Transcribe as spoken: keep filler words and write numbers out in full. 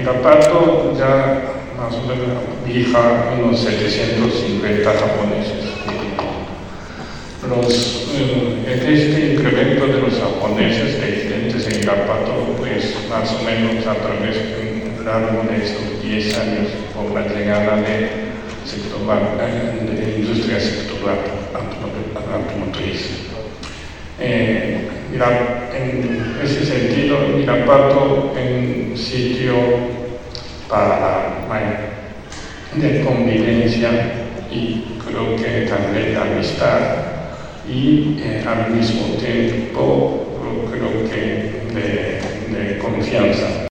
Irapuato ya más o menos viaja unos setecientos cincuenta japoneses. Los, eh, este incremento de los japoneses residentes en Irapuato, pues más o menos a través de un largo de estos diez años por la llegada de, sector, de la industria sectorial automotriz. Eh, en ese sentido, Irapuato es un sitio para, de convivencia y creo que también de amistad y eh, al mismo tiempo creo que de, de confianza.